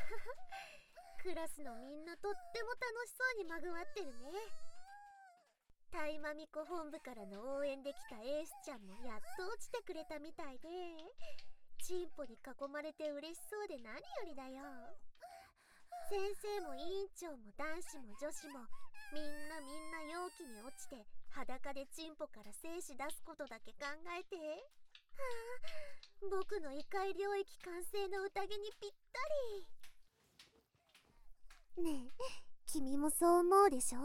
クラスのみんなとっても楽しそうにまぐわってるね。タイマミコ本部からの応援できたエースちゃんもやっと落ちてくれたみたいで、チンポに囲まれて嬉しそうで何よりだよ。先生も委員長も男子も女子もみんな容器に落ちて裸でチンポから精子出すことだけ考えて。はあ、僕の異界領域完成の宴にぴったり。ねえ、君もそう思うでしょ？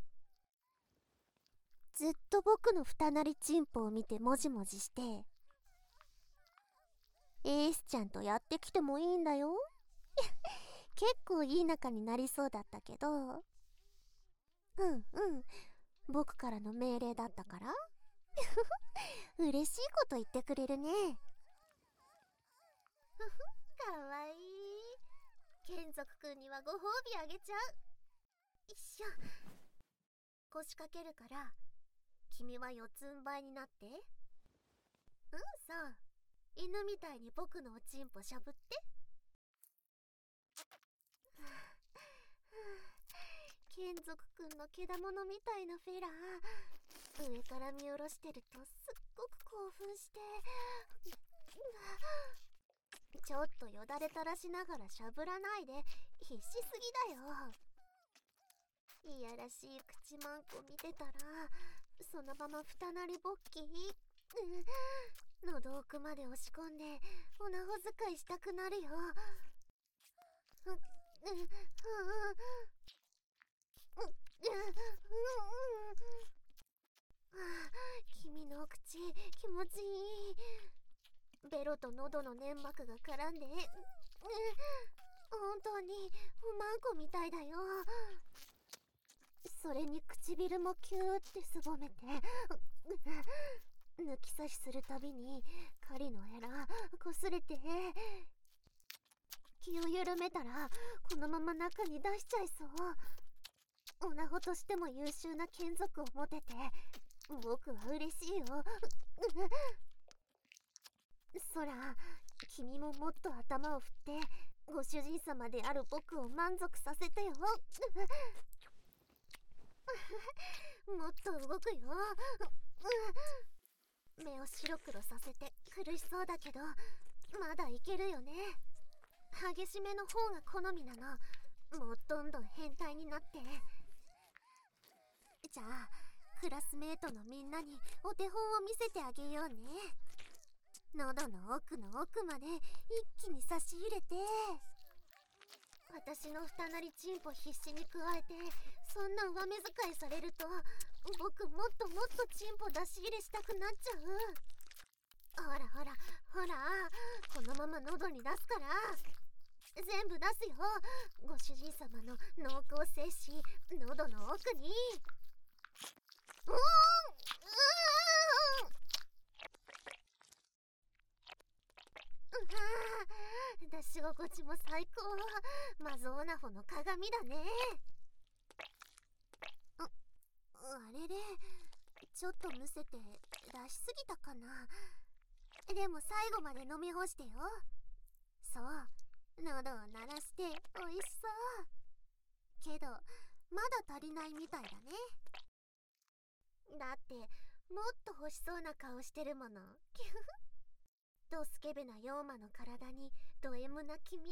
ずっと僕の二なりチンポを見てもじもじして、エースちゃんとやってきてもいいんだよ。結構いい仲になりそうだったけど。僕からの命令だったから嬉しいこと言ってくれるね。かわいい。眷属くんにはご褒美あげちゃう。一緒。腰掛けるから君は四つん這いになって。そう、犬みたいに僕のおちんぽしゃぶって。眷属くんのけだものみたいなフェラー、上から見下ろしてるとすっごく興奮して、ちょっとよだれ垂らしながらしゃぶらないで、必死すぎだよ。いやらしい口マンコ見てたらそのまま二なりぼっき、喉奥まで押し込んでおなほ使いしたくなるよ。君のお口気持ちいい。ベロと喉の粘膜が絡んで、本当におまんこみたいだよ。それに唇もキューってすぼめて、抜き差しするたびに狩りのエラこすれて、気を緩めたらこのまま中に出しちゃいそう。おなほとしても優秀な眷属を持てて僕は嬉しいよ。そら、君ももっと頭を振ってご主人様である僕を満足させてよ。もっと動くよ。目を白黒させて苦しそうだけどまだいけるよね。激しめの方が好みなの。もうどんどん変態になって。じゃあクラスメートのみんなにお手本を見せてあげようね。喉の奥の奥まで一気に差し入れて、私の二なりチンポ必死に加えて、そんな上目遣いされると僕もっともっとチンポ出し入れしたくなっちゃう。ほらほらほら、このまま喉に出すから。全部出すよ、ご主人様の濃厚精子喉の奥に。出し心地も最高。マゾオナホの鏡だね。あれれ、ちょっとむせて出しすぎたかな。でも最後まで飲み干してよ。そう、喉を鳴らしておいしそう。けどまだ足りないみたいだね。だってもっと欲しそうな顔してるもの。ドスケベなヨーマの体にド M な君。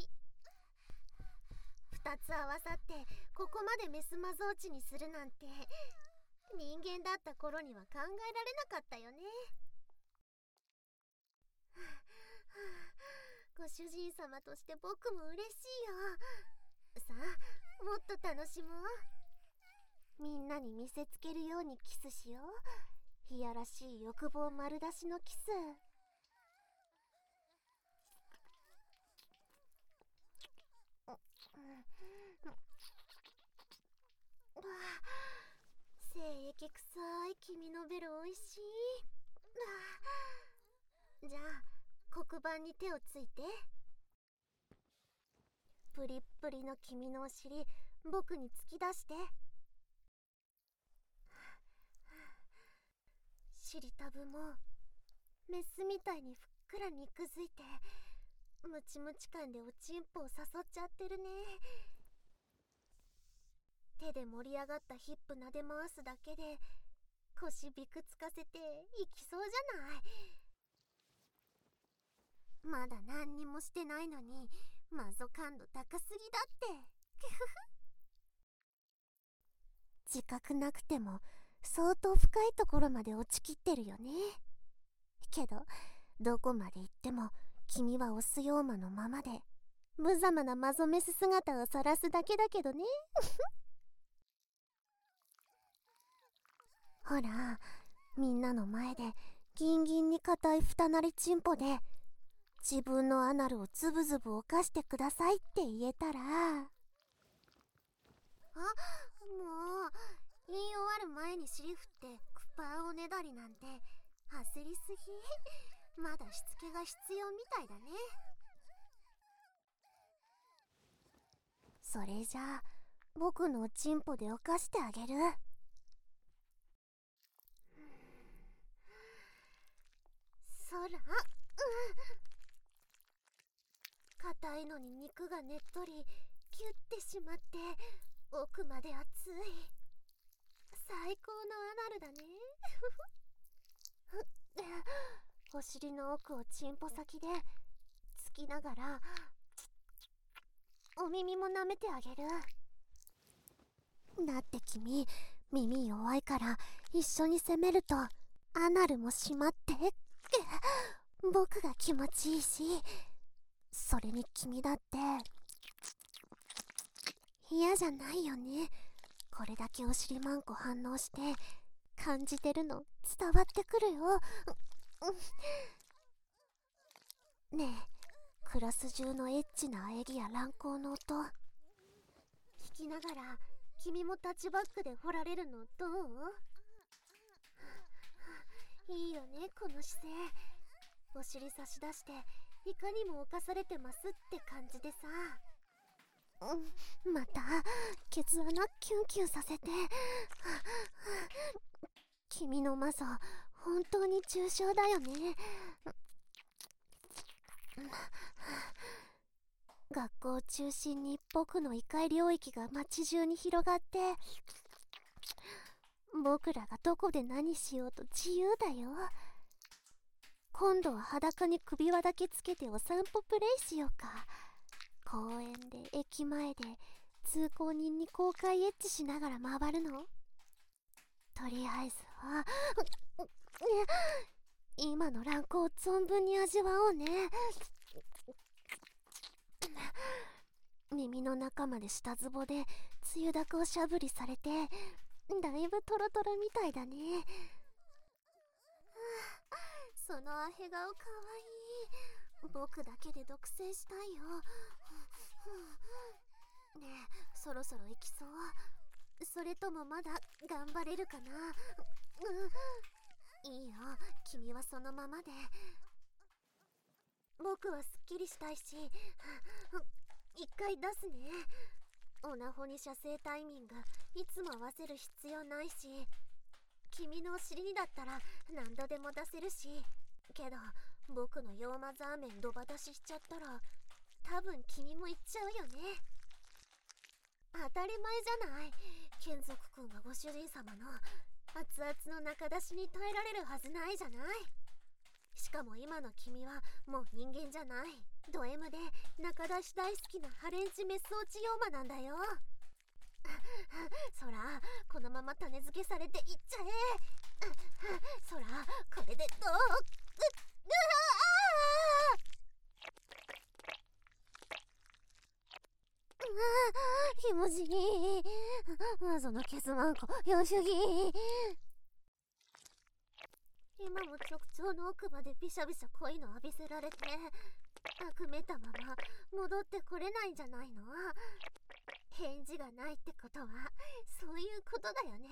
二つ合わさってここまでメスマゾーチにするなんて人間だった頃には考えられなかったよね。ご主人様として僕も嬉しいよ。さあもっと楽しもう。みんなに見せつけるようにキスしよう。いやらしい欲望丸出しのキス。精液臭い君のベロおいしい。じゃあ黒板に手をついて。プリップリの君のお尻僕に突き出して。尻タブもメスみたいにふっくら肉づいてムチムチ感でおちんぽを誘っちゃってるね。手で盛り上がったヒップ撫で回すだけで腰ビクつかせていきそうじゃない。まだ何にもしてないのにマゾ感度高すぎだって自覚なくても相当深いところまで落ちきってるよね。けどどこまで行っても君はオスヨーマのままで無様なマゾメス姿を晒すだけだけどねほら、みんなの前でギンギンに硬い二なりチンポで自分のアナルをズブズブ犯してくださいって言えたら。もう言い終わる前に尻振ってクパーおねだりなんて焦りすぎ。まだしつけが必要みたいだね。それじゃあ僕のおちんぽで犯してあげる。そら、硬いのに肉がねっとりキュッてしまって奥まで熱い最高のアナルだねお尻の奥をチンポ先でつきながらお耳も舐めてあげる。だって君耳弱いから一緒に攻めるとアナルもしまって僕が気持ちいいし、それに君だって嫌じゃないよね。これだけお尻マンコ反応して感じてるの伝わってくるよねえ、クラス中のエッチな喘ぎや乱行の音聞きながら君もタッチバックで掘られるのどう？いいよねこの姿勢。お尻差し出していかにも侵されてますって感じでさ。またケツ穴キュンキュンさせて。君のマゾ本当に重症だよね。学校を中心に僕の異界領域が街中に広がって僕らがどこで何しようと自由だよ。今度は裸に首輪だけつけてお散歩プレイしようか。公園で駅前で通行人に公開エッチしながら回るの。とりあえずは今の乱行を存分に味わおうね。耳の中まで下ズボでつゆだくをしゃぶりされてだいぶトロトロみたいだね。そのアヘ顔かわいい。僕だけで独占したいよ。ねえ、そろそろ行きそう？それともまだ頑張れるかな？いいよ、君はそのままで。僕はすっきりしたいし、一回出すね。オナホに射精タイミングいつも合わせる必要ないし、君のお尻にだったら何度でも出せるし。けど僕のヨーマザーメンドバ出ししちゃったら多分君も行っちゃうよね。当たり前じゃない。眷属君がご主人様の熱々の中出しに耐えられるはずないじゃない。しかも今の君はもう人間じゃない。ド M で中出し大好きなハレンチメス落ちヨーマなんだよ。そらこのまま種付けされていっちゃえ。そらこれでどう？ひもじい。そのケツマンコよしゅぎ。今も直腸の奥までビシャビシャ濃いの浴びせられて悪めたまま戻ってこれないんじゃないの？返事がないってことはそういうことだよね。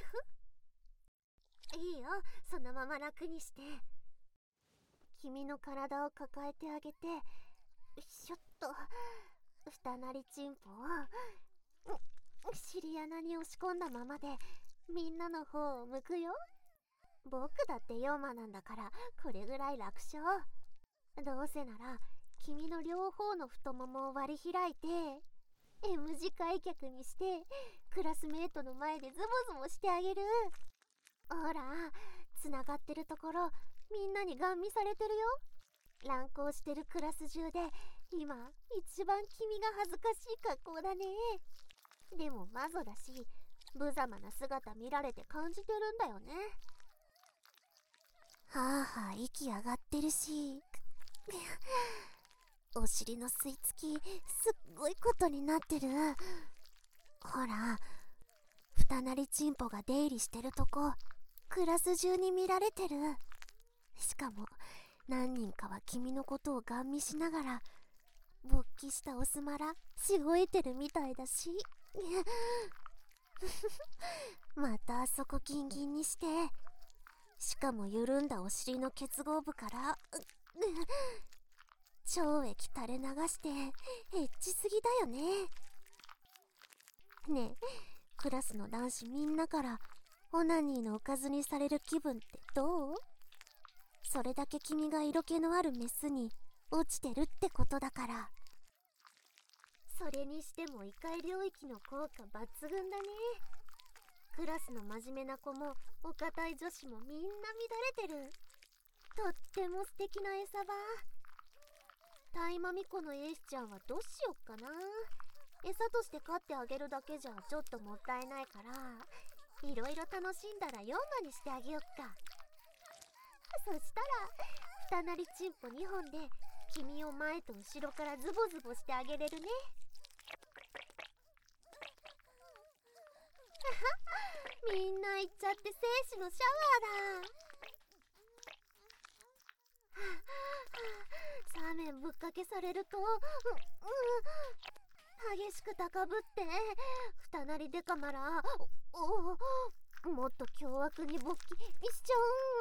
いいよ、そのまま楽にして。君の体を抱えてあげてしょっと二なりチンポを尻穴に押し込んだままでみんなの方を向くよ。僕だってヨーマなんだからこれぐらい楽勝。どうせなら君の両方の太ももを割り開いて M 字開脚にして、クラスメートの前でズボズボしてあげる。ほら、つながってるところみんなにガン見されてるよ。乱行してるクラス中で今一番君が恥ずかしい格好だね。でもマゾだし、無様な姿見られて感じてるんだよね。はあはあ息上がってるしお尻の吸い付きすっごいことになってる。ほら、二なりチンポが出入りしてるとこクラス中に見られてる。しかも何人かは君のことをガン見しながら勃起したオスマラしごいてるみたいだしまたあそこギンギンにして、しかも緩んだお尻の結合部から腸液垂れ流してエッチすぎだよね。ねえ、クラスの男子みんなからオナニーのおかずにされる気分ってどう？それだけ君が色気のあるメスに落ちてるってことだから。それにしても異界領域の効果抜群だね。クラスの真面目な子もお堅い女子もみんな乱れてる。とっても素敵な餌場。タイマミコのエースちゃんはどうしよっかな。餌として飼ってあげるだけじゃちょっともったいないから、いろいろ楽しんだら4羽にしてあげよっか。そしたら二なりチンポ2本で君を前と後ろからズボズボしてあげれるね。みんな行っちゃって生死のシャワーだ。サーメンぶっかけされると激しく高ぶって二なりデカマラもっと凶悪に勃起しちゃ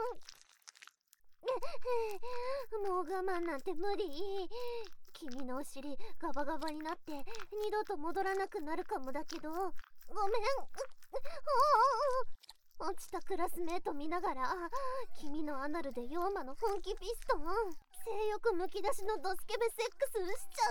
う。もう我慢なんて無理。君のお尻ガバガバになって二度と戻らなくなるかもだけど、ごめん。落ちたクラスメート見ながら君のアナルでヨーマの本気ピストン性欲むき出しのドスケベセックスしちゃ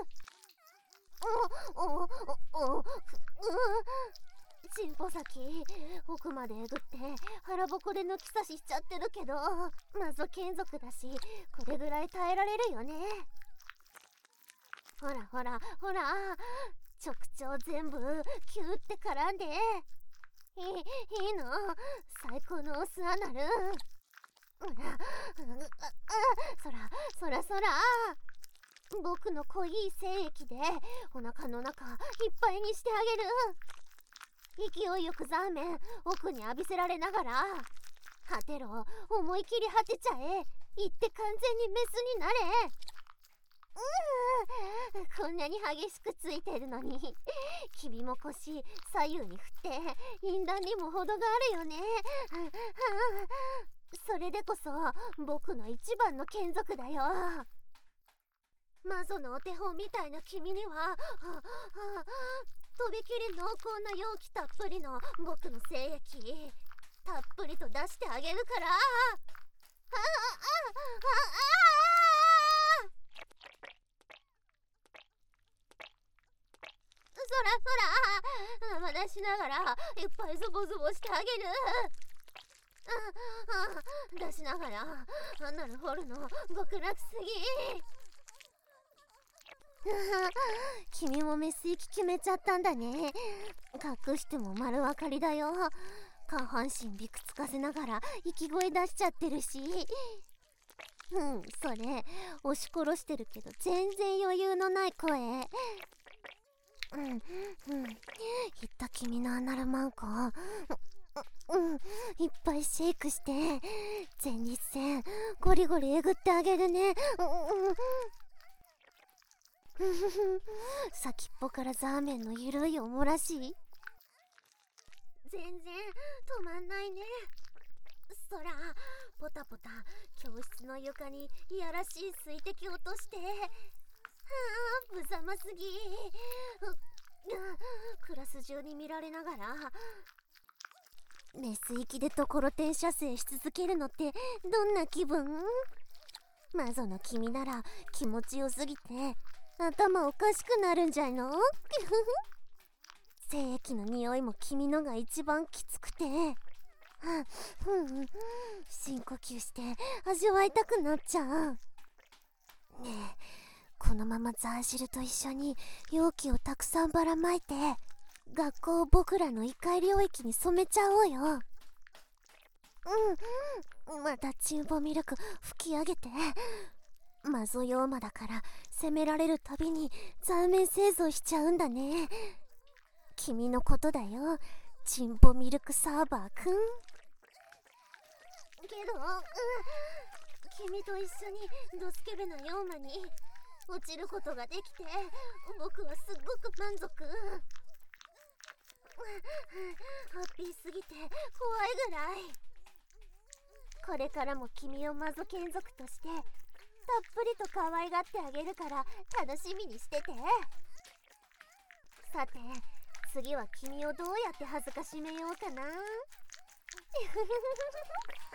う。チンポ先奥までえぐって腹ぼこで抜き差ししちゃってるけど、マゾ眷属だしこれぐらい耐えられるよね。ほらほらほら、直腸全部キューって絡んでいいの？最高のオスアナル。そら僕の濃い精液でお腹の中いっぱいにしてあげる。勢いよくザーメン奥に浴びせられながら、果てろ、思い切り果てちゃえ、行って完全にメスになれ。こんなに激しくついてるのに君も腰左右に振って淫乱にも程があるよね。それでこそ僕の一番の眷属だよ。マゾのお手本みたいな君にはとびきり濃厚な容器たっぷりの僕の精液たっぷりと出してあげるから。そら生出しながらいっぱいズボズボしてあげる。出しながらアナル掘るの極楽すぎ。君もメス行き決めちゃったんだね。隠しても丸分かりだよ。下半身びくつかせながら息声出しちゃってるし。それ押し殺してるけど全然余裕のない声。言った君のアナルマンコいっぱいシェイクして前立腺ゴリゴリえぐってあげるね。先っぽからザーメンのゆるいおもらし全然止まんないね。そらポタポタ教室の床にいやらしい水滴落として無様すぎ。クラス中に見られながらメス行きでところてん射精し続けるのってどんな気分？ マゾの君なら気持ちよすぎて頭おかしくなるんじゃいの精液の匂いも君のが一番きつくて、深呼吸して味わいたくなっちゃう。ねえ、このままザージルと一緒に容器をたくさんばらまいて学校を僕らの異界領域に染めちゃおうよ。またチンポミルク吹き上げて。マゾヨーマだから責められるたびに残面製造しちゃうんだね。君のことだよ、チンポミルクサーバーくん。けど、君と一緒にドスケベなヨーマに落ちることができて僕はすっごく満足。ハッピーすぎて怖いぐらい。これからも君をマゾ眷属としてたっぷりと可愛がってあげるから楽しみにしてて。さて次は君をどうやって恥ずかしめようかな。